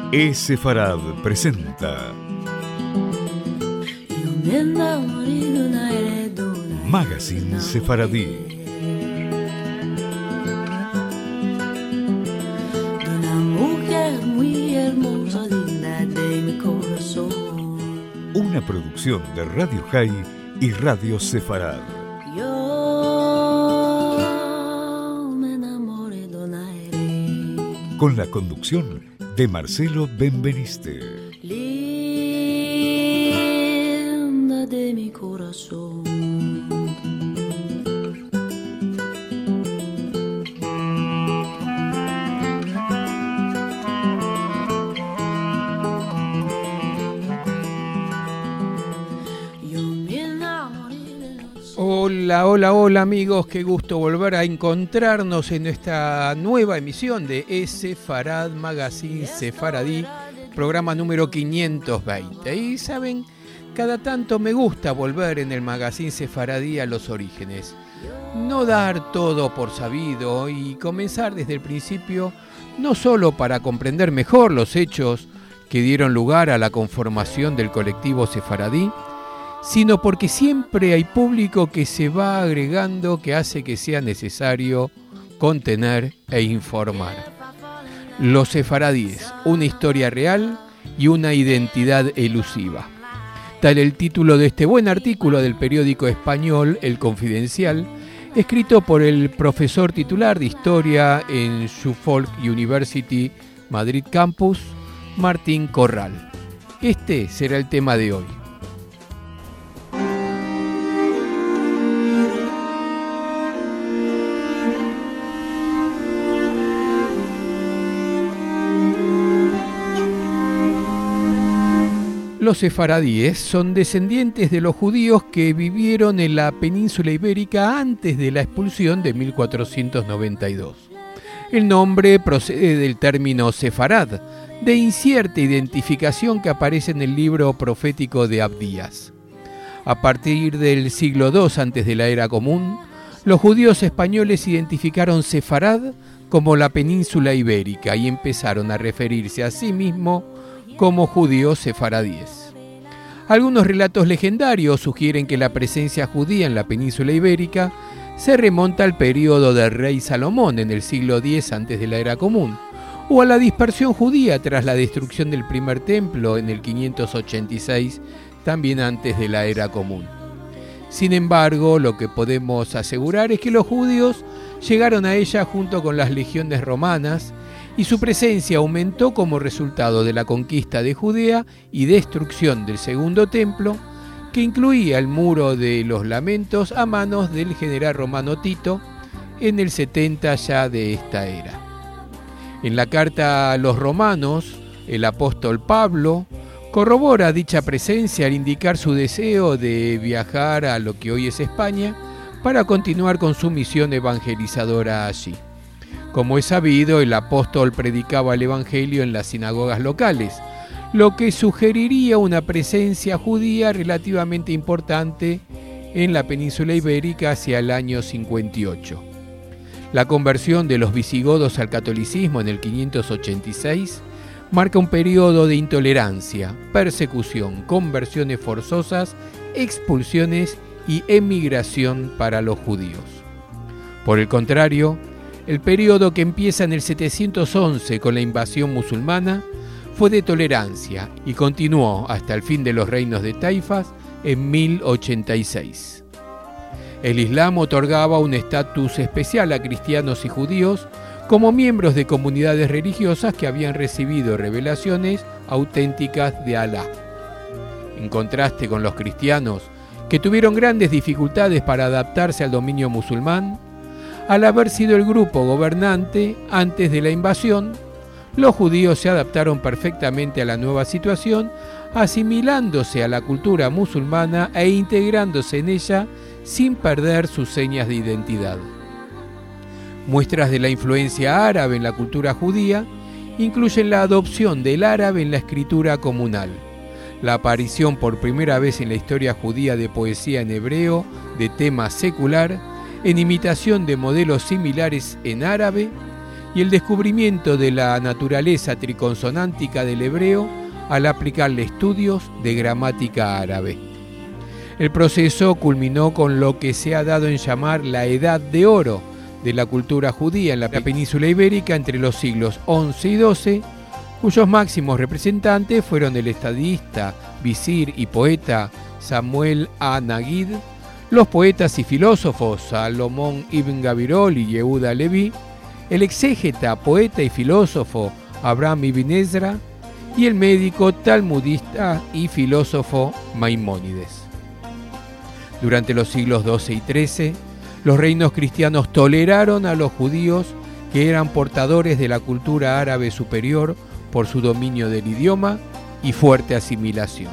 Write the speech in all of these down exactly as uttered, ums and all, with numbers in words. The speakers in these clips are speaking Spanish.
E-Sefarad presenta Magazine Sefaradí. Una producción de Radio High y Radio Sefarad. Con la conducción de Marcelo Benveniste. Linda de mi corazón. Hola, hola, hola amigos, qué gusto volver a encontrarnos en esta nueva emisión de E-Sefarad Magazine Sefaradí, programa número quinientos veinte. Y saben, cada tanto me gusta volver en el Magazine Sefaradí a los orígenes, no dar todo por sabido y comenzar desde el principio, no solo para comprender mejor los hechos que dieron lugar a la conformación del colectivo sefaradí, sino porque siempre hay público que se va agregando que hace que sea necesario contener e informar. Los sefaradíes, una historia real y una identidad elusiva. Tal el título de este buen artículo del periódico español El Confidencial, escrito por el profesor titular de Historia en Suffolk University Madrid Campus, Martín Corral. Este será el tema de hoy. Los sefaradíes son descendientes de los judíos que vivieron en la península ibérica antes de la expulsión de mil cuatrocientos noventa y dos. El nombre procede del término sefarad, de incierta identificación que aparece en el libro profético de Abdías. A partir del siglo segundo antes de la era común, los judíos españoles identificaron Sefarad como la península ibérica y empezaron a referirse a sí mismos como judíos sefaradíes. Algunos relatos legendarios sugieren que la presencia judía en la península ibérica se remonta al periodo del rey Salomón en el siglo diez antes de la era común, o a la dispersión judía tras la destrucción del primer templo en el quinientos ochenta y seis, también antes de la era común. Sin embargo, lo que podemos asegurar es que los judíos llegaron a ella junto con las legiones romanas, y su presencia aumentó como resultado de la conquista de Judea y destrucción del segundo templo, que incluía el muro de los lamentos a manos del general romano Tito en el setenta ya de esta era. En la carta a los romanos, el apóstol Pablo corrobora dicha presencia al indicar su deseo de viajar a lo que hoy es España para continuar con su misión evangelizadora allí. Como es sabido, el apóstol predicaba el evangelio en las sinagogas locales, lo que sugeriría una presencia judía relativamente importante en la península ibérica hacia el año cincuenta y ocho. La conversión de los visigodos al catolicismo en el quinientos ochenta y seis marca un periodo de intolerancia, persecución, conversiones forzosas, expulsiones y emigración para los judíos. Por el contrario, el periodo que empieza en el setecientos once con la invasión musulmana fue de tolerancia y continuó hasta el fin de los reinos de Taifas en mil ochenta y seis. El Islam otorgaba un estatus especial a cristianos y judíos como miembros de comunidades religiosas que habían recibido revelaciones auténticas de Alá. En contraste con los cristianos, que tuvieron grandes dificultades para adaptarse al dominio musulmán, al haber sido el grupo gobernante antes de la invasión, los judíos se adaptaron perfectamente a la nueva situación, asimilándose a la cultura musulmana e integrándose en ella sin perder sus señas de identidad. Muestras de la influencia árabe en la cultura judía incluyen la adopción del árabe en la escritura comunal, la aparición por primera vez en la historia judía de poesía en hebreo de tema secular, en imitación de modelos similares en árabe, y el descubrimiento de la naturaleza triconsonántica del hebreo al aplicarle estudios de gramática árabe. El proceso culminó con lo que se ha dado en llamar la Edad de Oro de la cultura judía en la península ibérica entre los siglos once y doce, cuyos máximos representantes fueron el estadista, visir y poeta Samuel a Nagid, los poetas y filósofos Salomón ibn Gabirol y Yehuda Leví, el exégeta, poeta y filósofo Abraham ibn Ezra y el médico, talmudista y filósofo Maimónides. Durante los siglos doce y trece, los reinos cristianos toleraron a los judíos que eran portadores de la cultura árabe superior por su dominio del idioma y fuerte asimilación.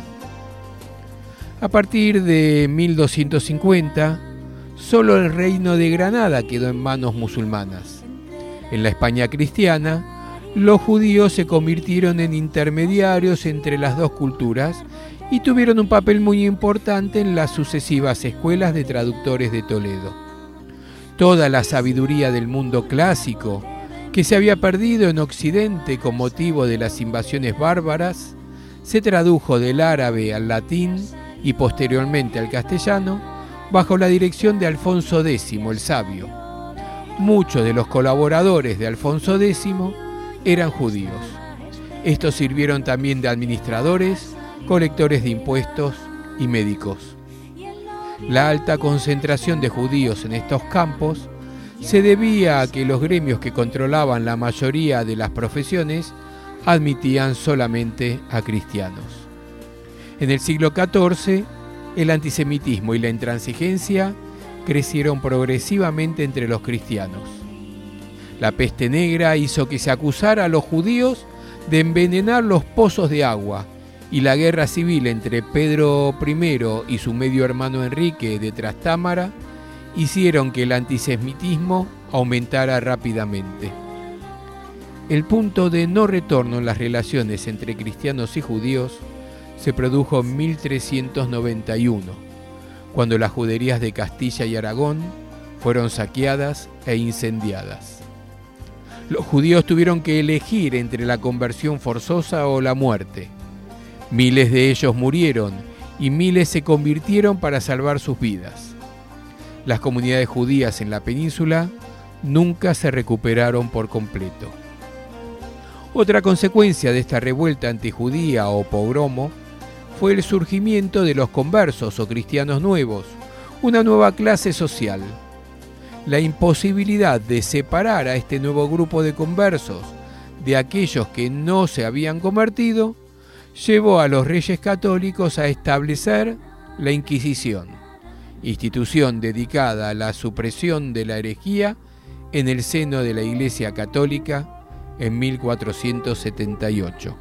A partir de mil doscientos cincuenta, solo el reino de Granada quedó en manos musulmanas. En la España cristiana, los judíos se convirtieron en intermediarios entre las dos culturas y tuvieron un papel muy importante en las sucesivas escuelas de traductores de Toledo. Toda la sabiduría del mundo clásico, que se había perdido en Occidente con motivo de las invasiones bárbaras, se tradujo del árabe al latín y posteriormente al castellano bajo la dirección de Alfonso Décimo el Sabio. Muchos de los colaboradores de Alfonso Décimo eran judíos. Estos sirvieron también de administradores, colectores de impuestos y médicos. La alta concentración de judíos en estos campos se debía a que los gremios que controlaban la mayoría de las profesiones admitían solamente a cristianos. En el siglo catorce, el antisemitismo y la intransigencia crecieron progresivamente entre los cristianos. La peste negra hizo que se acusara a los judíos de envenenar los pozos de agua, y la guerra civil entre Pedro primero y su medio hermano Enrique de Trastámara hicieron que el antisemitismo aumentara rápidamente. El punto de no retorno en las relaciones entre cristianos y judíos se produjo en mil trescientos noventa y uno, cuando las juderías de Castilla y Aragón fueron saqueadas e incendiadas. Los judíos tuvieron que elegir entre la conversión forzosa o la muerte. Miles de ellos murieron y miles se convirtieron para salvar sus vidas. Las comunidades judías en la península nunca se recuperaron por completo. Otra consecuencia de esta revuelta antijudía o pogromo fue el surgimiento de los conversos o cristianos nuevos, una nueva clase social. La imposibilidad de separar a este nuevo grupo de conversos de aquellos que no se habían convertido llevó a los reyes católicos a establecer la Inquisición, institución dedicada a la supresión de la herejía en el seno de la Iglesia Católica en mil cuatrocientos setenta y ocho.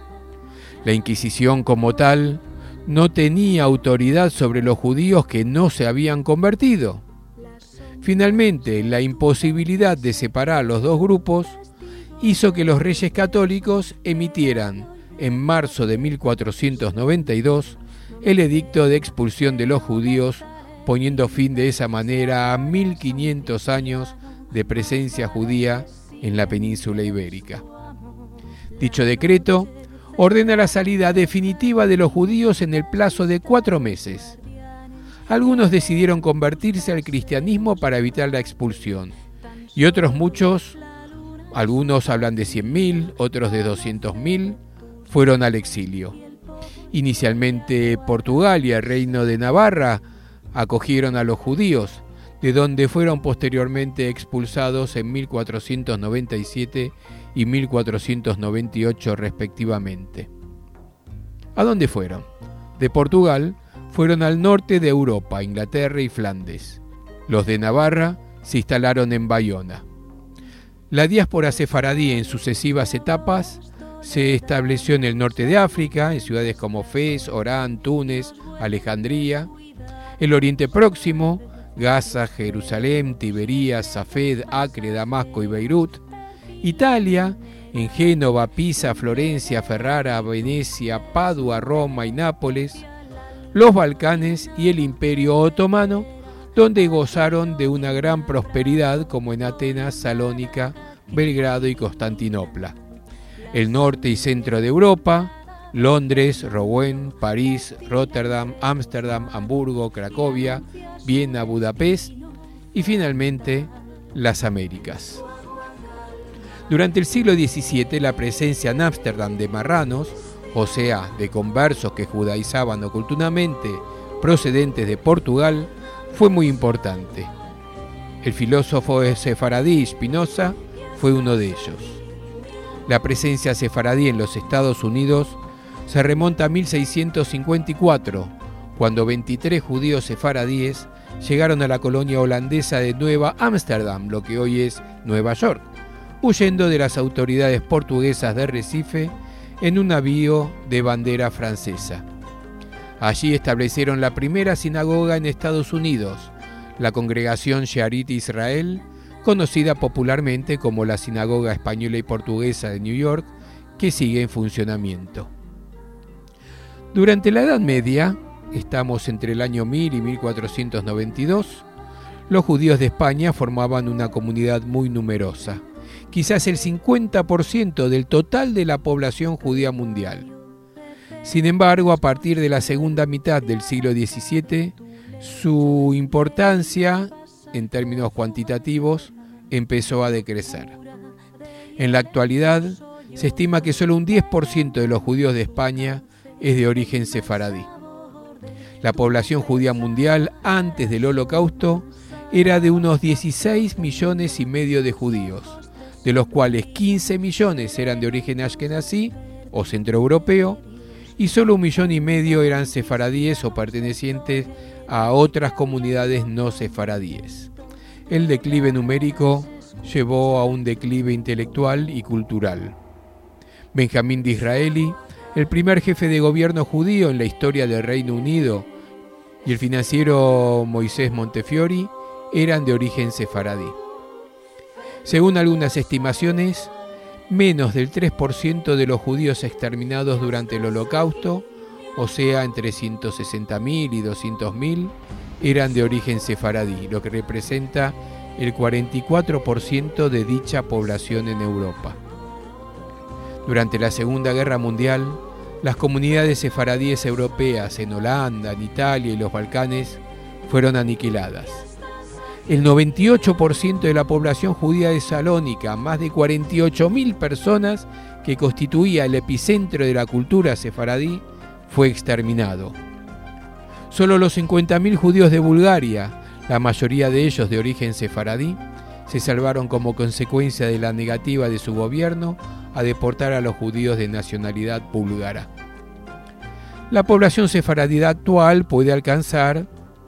La Inquisición como tal no tenía autoridad sobre los judíos que no se habían convertido. Finalmente, la imposibilidad de separar los dos grupos hizo que los reyes católicos emitieran en marzo de mil cuatrocientos noventa y dos el edicto de expulsión de los judíos, poniendo fin de esa manera a mil quinientos años de presencia judía en la península ibérica. Dicho decreto ordena la salida definitiva de los judíos en el plazo de cuatro meses. Algunos decidieron convertirse al cristianismo para evitar la expulsión, y otros muchos, algunos hablan de cien mil, otros de doscientos mil, fueron al exilio. Inicialmente Portugal y el Reino de Navarra acogieron a los judíos, de donde fueron posteriormente expulsados en mil cuatrocientos noventa y siete y mil cuatrocientos noventa y ocho respectivamente. ¿A dónde fueron? De Portugal fueron al norte de Europa, Inglaterra y Flandes. Los de Navarra se instalaron en Bayona. La diáspora sefaradí en sucesivas etapas se estableció en el norte de África, en ciudades como Fez, Orán, Túnez, Alejandría. El Oriente Próximo, Gaza, Jerusalén, Tiberías, Safed, Acre, Damasco y Beirut. Italia, en Génova, Pisa, Florencia, Ferrara, Venecia, Padua, Roma y Nápoles. Los Balcanes y el Imperio Otomano, donde gozaron de una gran prosperidad como en Atenas, Salónica, Belgrado y Constantinopla. El norte y centro de Europa, Londres, Rouen, París, Rotterdam, Ámsterdam, Hamburgo, Cracovia, Viena, Budapest y finalmente las Américas. Durante el siglo diecisiete, la presencia en Ámsterdam de marranos, o sea, de conversos que judaizaban ocultamente procedentes de Portugal, fue muy importante. El filósofo sefaradí Spinoza fue uno de ellos. La presencia sefaradí en los Estados Unidos se remonta a mil seiscientos cincuenta y cuatro, cuando veintitrés judíos sefaradíes llegaron a la colonia holandesa de Nueva Ámsterdam, lo que hoy es Nueva York, huyendo de las autoridades portuguesas de Recife en un navío de bandera francesa. Allí establecieron la primera sinagoga en Estados Unidos, la Congregación Shearit Israel, conocida popularmente como la Sinagoga Española y Portuguesa de New York, que sigue en funcionamiento. Durante la Edad Media, estamos entre el año mil y mil cuatrocientos noventa y dos, los judíos de España formaban una comunidad muy numerosa, quizás el cincuenta por ciento del total de la población judía mundial. Sin embargo, a partir de la segunda mitad del siglo diecisiete, su importancia, en términos cuantitativos, empezó a decrecer. En la actualidad, se estima que solo un diez por ciento de los judíos de España es de origen sefaradí. La población judía mundial antes del Holocausto era de unos dieciséis millones y medio de judíos, de los cuales quince millones eran de origen ashkenazí o centroeuropeo y solo un millón y medio eran sefaradíes o pertenecientes a otras comunidades no sefaradíes. El declive numérico llevó a un declive intelectual y cultural. Benjamín Disraeli, el primer jefe de gobierno judío en la historia del Reino Unido, y el financiero Moisés Montefiore eran de origen sefaradí. Según algunas estimaciones, menos del tres por ciento de los judíos exterminados durante el Holocausto, o sea, entre ciento sesenta mil y doscientos mil, eran de origen sefaradí, lo que representa el cuarenta y cuatro por ciento de dicha población en Europa. Durante la Segunda Guerra Mundial, las comunidades sefaradíes europeas en Holanda, en Italia y los Balcanes fueron aniquiladas. El noventa y ocho por ciento de la población judía de Salónica, más de cuarenta y ocho mil personas, que constituía el epicentro de la cultura sefaradí, fue exterminado. Solo los cincuenta mil judíos de Bulgaria, la mayoría de ellos de origen sefaradí, se salvaron como consecuencia de la negativa de su gobierno a deportar a los judíos de nacionalidad búlgara. La población sefaradí actual puede alcanzar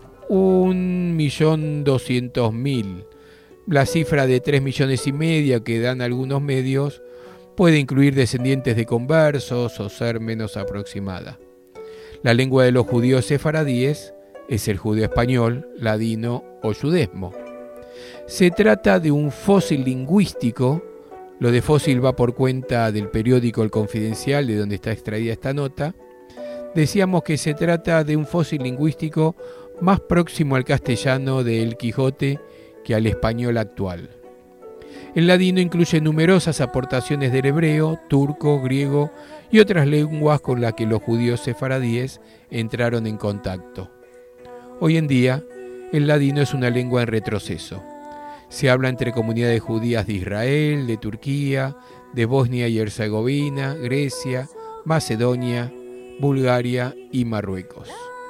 un millón doscientos mil. La cifra de tres millones y medio que dan algunos medios puede incluir descendientes de conversos o ser menos aproximada. La lengua de los judíos sefaradíes es el judeo español, ladino o yudesmo. Se trata de un fósil lingüístico. Lo de fósil va por cuenta del periódico El Confidencial, de donde está extraída esta nota. Decíamos que se trata de un fósil lingüístico más próximo al castellano de El Quijote que al español actual. El ladino incluye numerosas aportaciones del hebreo, turco, griego y otras lenguas con las que los judíos sefaradíes entraron en contacto. Hoy en día, el ladino es una lengua en retroceso. Se habla entre comunidades judías de Israel, de Turquía, de Bosnia y Herzegovina, Grecia, Macedonia, Bulgaria y Marruecos.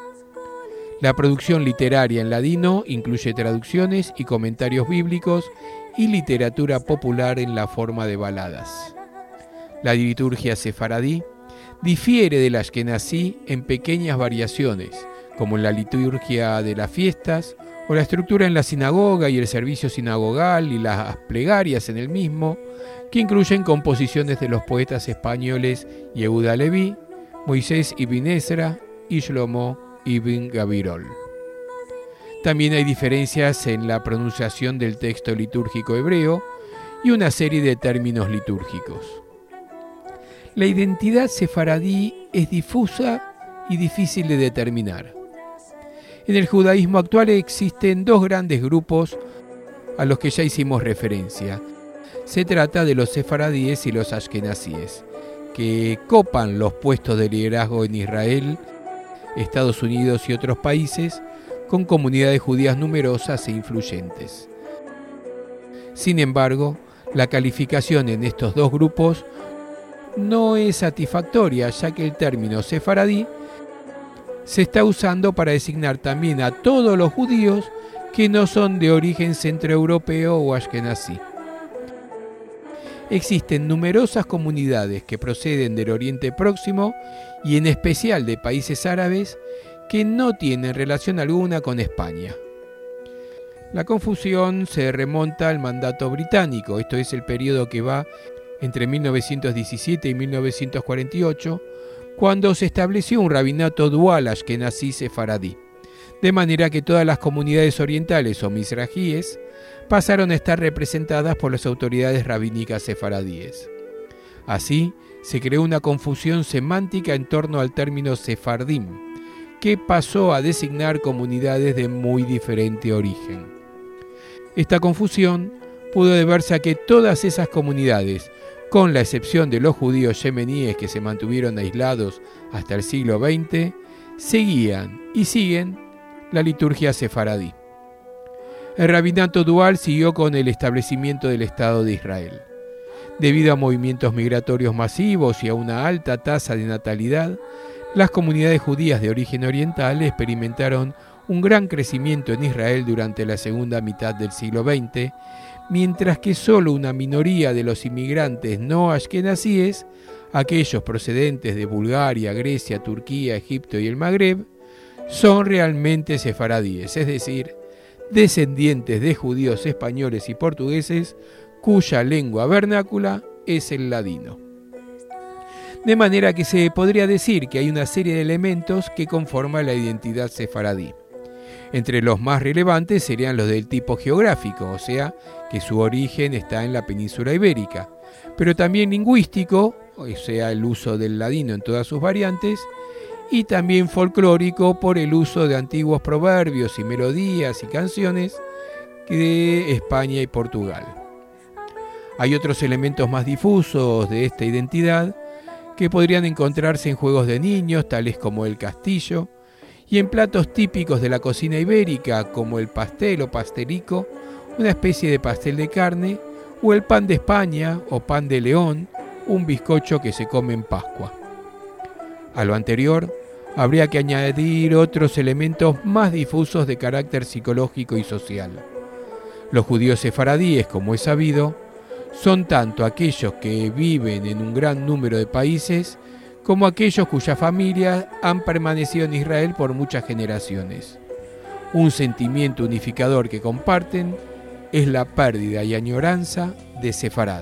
La producción literaria en ladino incluye traducciones y comentarios bíblicos y literatura popular en la forma de baladas. La liturgia sefaradí difiere de la ashkenazí en pequeñas variaciones, como en la liturgia de las fiestas, o la estructura en la sinagoga y el servicio sinagogal y las plegarias en el mismo, que incluyen composiciones de los poetas españoles Yehuda Leví, Moisés ibn Ezra y Shlomo ibn Gabirol. También hay diferencias en la pronunciación del texto litúrgico hebreo y una serie de términos litúrgicos. La identidad sefaradí es difusa y difícil de determinar. En el judaísmo actual existen dos grandes grupos a los que ya hicimos referencia. Se trata de los sefaradíes y los ashkenazíes, que copan los puestos de liderazgo en Israel, Estados Unidos y otros países, con comunidades judías numerosas e influyentes. Sin embargo, la calificación en estos dos grupos no es satisfactoria, ya que el término sefaradí se está usando para designar también a todos los judíos que no son de origen centroeuropeo o ashkenazí. Existen numerosas comunidades que proceden del Oriente Próximo y en especial de países árabes que no tienen relación alguna con España. La confusión se remonta al mandato británico, esto es el periodo que va entre mil novecientos diecisiete y mil novecientos cuarenta y ocho, cuando se estableció un rabinato dual ashkenazí-sefaradí, de manera que todas las comunidades orientales o mizrajíes pasaron a estar representadas por las autoridades rabínicas sefaradíes. Así, se creó una confusión semántica en torno al término sefardim, que pasó a designar comunidades de muy diferente origen. Esta confusión pudo deberse a que todas esas comunidades, con la excepción de los judíos yemeníes que se mantuvieron aislados hasta el siglo veinte, seguían y siguen la liturgia sefaradí. El rabinato dual siguió con el establecimiento del Estado de Israel. Debido a movimientos migratorios masivos y a una alta tasa de natalidad, las comunidades judías de origen oriental experimentaron un gran crecimiento en Israel durante la segunda mitad del siglo veinte, mientras que solo una minoría de los inmigrantes no ashkenazíes, aquellos procedentes de Bulgaria, Grecia, Turquía, Egipto y el Magreb, son realmente sefaradíes, es decir, descendientes de judíos españoles y portugueses cuya lengua vernácula es el ladino. De manera que se podría decir que hay una serie de elementos que conforman la identidad sefaradí. Entre los más relevantes serían los del tipo geográfico, o sea, que su origen está en la península ibérica, pero también lingüístico, o sea, el uso del ladino en todas sus variantes, y también folclórico por el uso de antiguos proverbios y melodías y canciones de España y Portugal. Hay otros elementos más difusos de esta identidad que podrían encontrarse en juegos de niños, tales como el castillo, y en platos típicos de la cocina ibérica, como el pastel o pastelico, una especie de pastel de carne, o el pan de España o pan de León, un bizcocho que se come en Pascua. A lo anterior, habría que añadir otros elementos más difusos de carácter psicológico y social. Los judíos sefaradíes, como es sabido, son tanto aquellos que viven en un gran número de países, como aquellos cuyas familias han permanecido en Israel por muchas generaciones. Un sentimiento unificador que comparten es la pérdida y añoranza de Sefarad.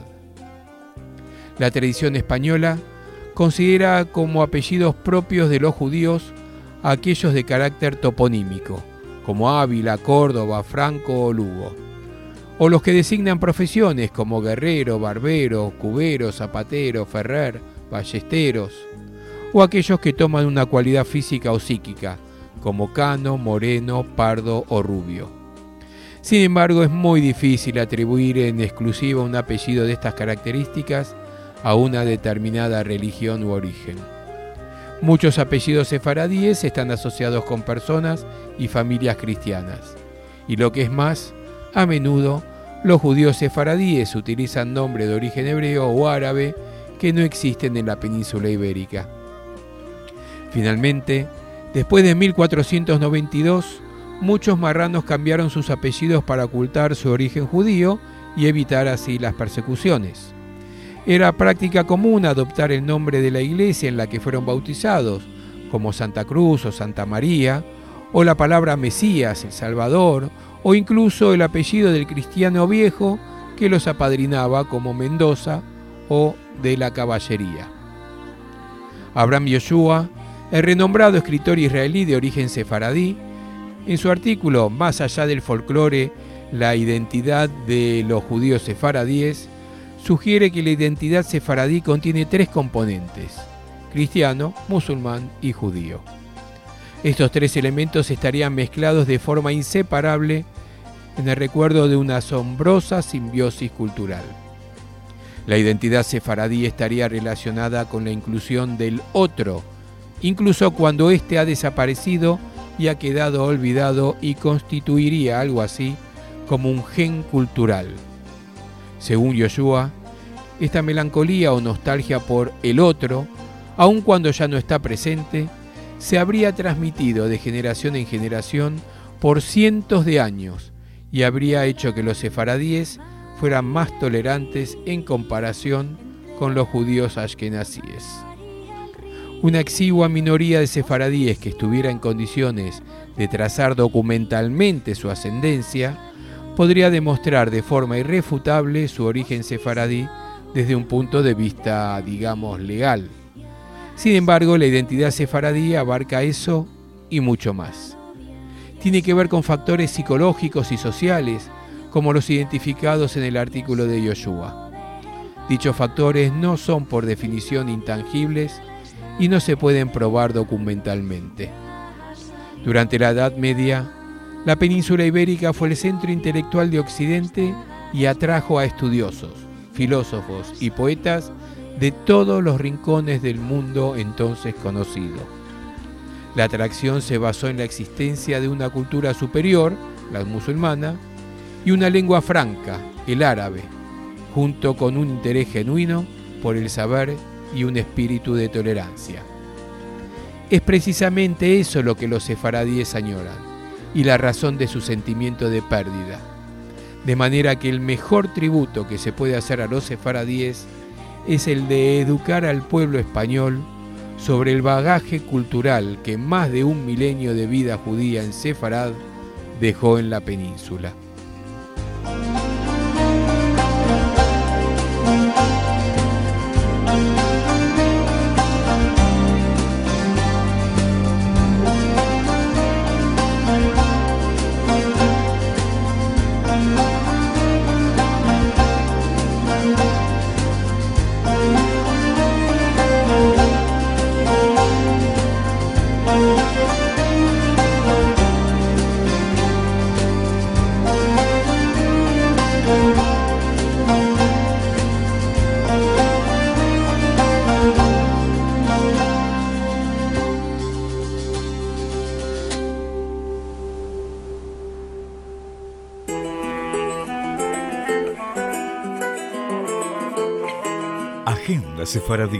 La tradición española considera como apellidos propios de los judíos a aquellos de carácter toponímico, como Ávila, Córdoba, Franco o Lugo, o los que designan profesiones como guerrero, barbero, cubero, zapatero, ferrer, ballesteros, o aquellos que toman una cualidad física o psíquica, como cano, moreno, pardo o rubio. Sin embargo, es muy difícil atribuir en exclusiva un apellido de estas características a una determinada religión u origen. Muchos apellidos sefaradíes están asociados con personas y familias cristianas, y lo que es más, a menudo los judíos sefaradíes utilizan nombres de origen hebreo o árabe que no existen en la península ibérica. Finalmente, después de mil cuatrocientos noventa y dos, muchos marranos cambiaron sus apellidos para ocultar su origen judío y evitar así las persecuciones. Era práctica común adoptar el nombre de la iglesia en la que fueron bautizados, como Santa Cruz o Santa María, o la palabra Mesías, el Salvador, o incluso el apellido del cristiano viejo que los apadrinaba, como Mendoza o de la Caballería. Abraham Yoshua, el renombrado escritor israelí de origen sefaradí, en su artículo Más allá del folclore, la identidad de los judíos sefaradíes, sugiere que la identidad sefaradí contiene tres componentes: cristiano, musulmán y judío. Estos tres elementos estarían mezclados de forma inseparable en el recuerdo de una asombrosa simbiosis cultural. La identidad sefaradí estaría relacionada con la inclusión del otro, incluso cuando éste ha desaparecido y ha quedado olvidado, y constituiría algo así como un gen cultural. Según Yoshua, esta melancolía o nostalgia por el otro, aun cuando ya no está presente, se habría transmitido de generación en generación por cientos de años y habría hecho que los sefaradíes fueran más tolerantes en comparación con los judíos ashkenazíes. Una exigua minoría de sefaradíes que estuviera en condiciones de trazar documentalmente su ascendencia podría demostrar de forma irrefutable su origen sefaradí desde un punto de vista, digamos, legal. Sin embargo, la identidad sefaradí abarca eso y mucho más. Tiene que ver con factores psicológicos y sociales, como los identificados en el artículo de Yoshua. Dichos factores no son por definición intangibles y no se pueden probar documentalmente. Durante la Edad Media, la península ibérica fue el centro intelectual de Occidente y atrajo a estudiosos, filósofos y poetas de todos los rincones del mundo entonces conocido. La atracción se basó en la existencia de una cultura superior, la musulmana, y una lengua franca, el árabe, junto con un interés genuino por el saber y un espíritu de tolerancia. Es precisamente eso lo que los sefaradíes añoran, y la razón de su sentimiento de pérdida. De manera que el mejor tributo que se puede hacer a los sefaradíes es el de educar al pueblo español sobre el bagaje cultural que más de un milenio de vida judía en Sefarad dejó en la península. Agenda Sefaradí.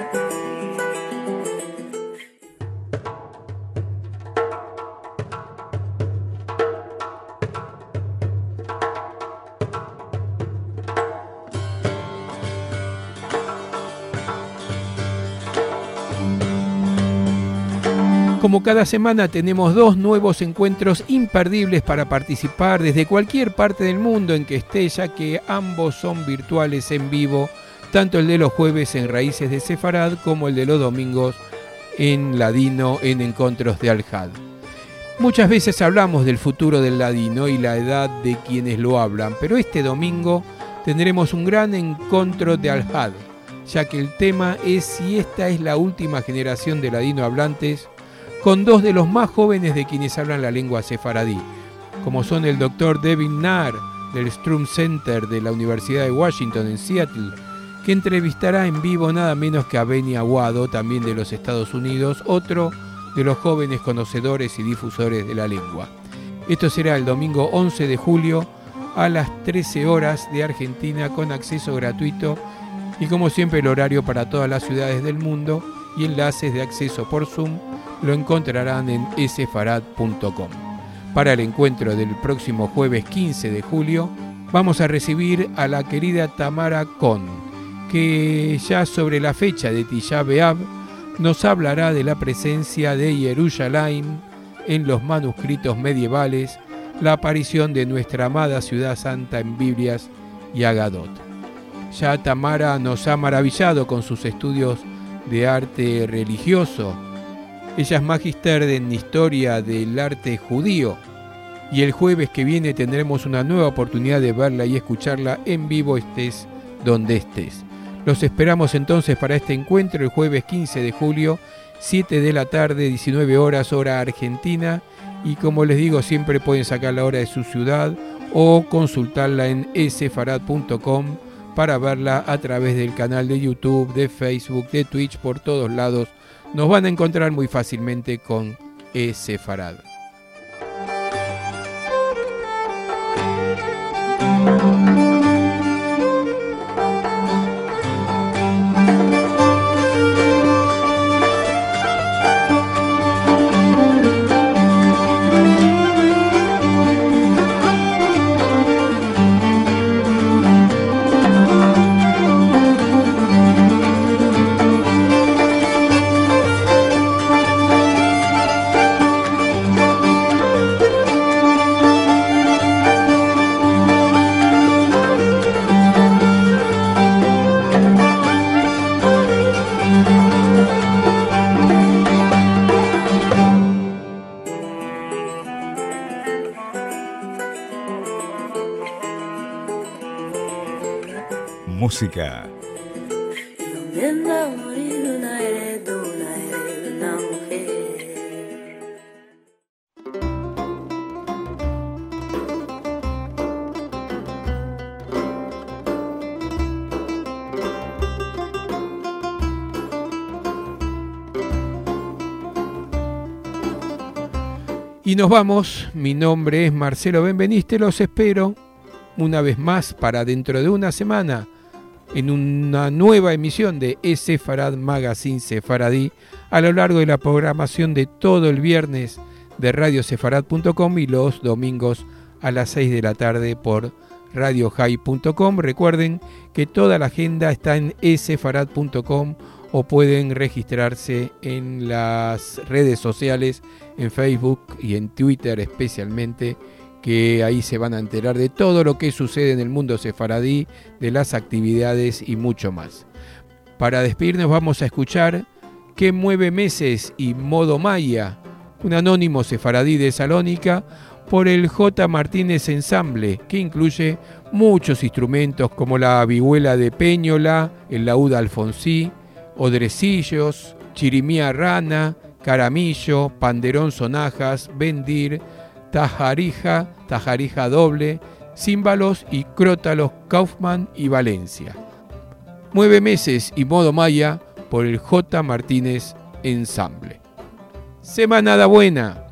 Como cada semana tenemos dos nuevos encuentros imperdibles para participar desde cualquier parte del mundo en que esté, ya que ambos son virtuales en vivo, tanto el de los jueves en Raíces de Sefarad como el de los domingos en Ladino en Encontros de Al-Had. Muchas veces hablamos del futuro del ladino y la edad de quienes lo hablan, pero este domingo tendremos un gran encuentro de Al-Had, ya que el tema es si esta es la última generación de ladino hablantes, con dos de los más jóvenes de quienes hablan la lengua sefaradí, como son el doctor Devin Nahr del Strum Center de la Universidad de Washington en Seattle, que entrevistará en vivo nada menos que a Benny Aguado, también de los Estados Unidos, otro de los jóvenes conocedores y difusores de la lengua. Esto será el domingo once de julio a las trece horas de Argentina, con acceso gratuito y como siempre el horario para todas las ciudades del mundo, y enlaces de acceso por Zoom lo encontrarán en sefarad punto com. Para el encuentro del próximo jueves quince de julio vamos a recibir a la querida Tamara Kohn, que ya sobre la fecha de Tisha B'Av nos hablará de la presencia de Jerusalén en los manuscritos medievales, la aparición de nuestra amada ciudad santa en Biblias y Agadot. Ya Tamara nos ha maravillado con sus estudios de arte religioso. Ella es magíster en historia del arte judío y el jueves que viene tendremos una nueva oportunidad de verla y escucharla en vivo, estés donde estés. Los esperamos entonces para este encuentro el jueves quince de julio, siete de la tarde, diecinueve horas, hora argentina, y como les digo, siempre pueden sacar la hora de su ciudad o consultarla en sefarad punto com para verla a través del canal de YouTube, de Facebook, de Twitch, por todos lados. Nos van a encontrar muy fácilmente con E-Sefarad. Música. Y nos vamos. Mi nombre es Marcelo Benveniste. Los espero una vez más para dentro de una semana en una nueva emisión de E-Sefarad Magazine Sefaradí, a lo largo de la programación de todo el viernes de radio sefarad punto com y los domingos a las seis de la tarde por radio jai punto com. Recuerden que toda la agenda está en e sefarad punto com o pueden registrarse en las redes sociales, en Facebook y en Twitter especialmente, que ahí se van a enterar de todo lo que sucede en el mundo sefaradí, de las actividades y mucho más. Para despedirnos vamos a escuchar ¿Qué mueve meses? Y Modo Maya, un anónimo sefaradí de Salónica, por el J. Martínez Ensamble, que incluye muchos instrumentos como la vihuela de Peñola, el laúd alfonsí, odrecillos, chirimía rana, caramillo, panderón sonajas, bendir, tajarija, tajarija doble, címbalos y crótalos Kaufman y Valencia. Mueve meses y Modo Maya por el J. Martínez Ensamble. Semanada buena.